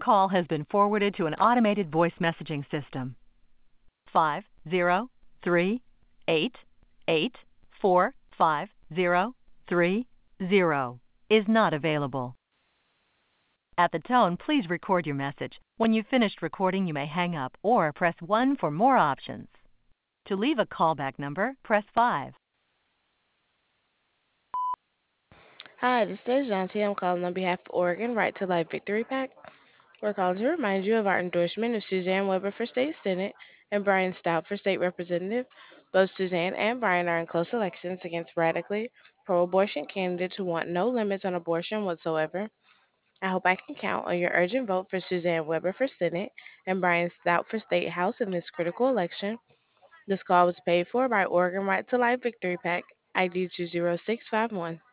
call has been forwarded to an automated voice messaging system. 50388450330 is not available. At the tone, please record your message. When you've finished recording, you may hang up or press 1 for more options. To leave a callback number, press 5. Hi, this is Janty. I'm calling on behalf of Oregon Right to Life Victory PAC. We're calling to remind you of our endorsement of Suzanne Weber for State Senate and Brian Stout for State Representative. Both Suzanne and Brian are in close elections against radically pro-abortion candidates who want no limits on abortion whatsoever. I hope I can count on your urgent vote for Suzanne Weber for Senate and Brian Stout for State House in this critical election. This call was paid for by Oregon Right to Life Victory PAC, ID 20651.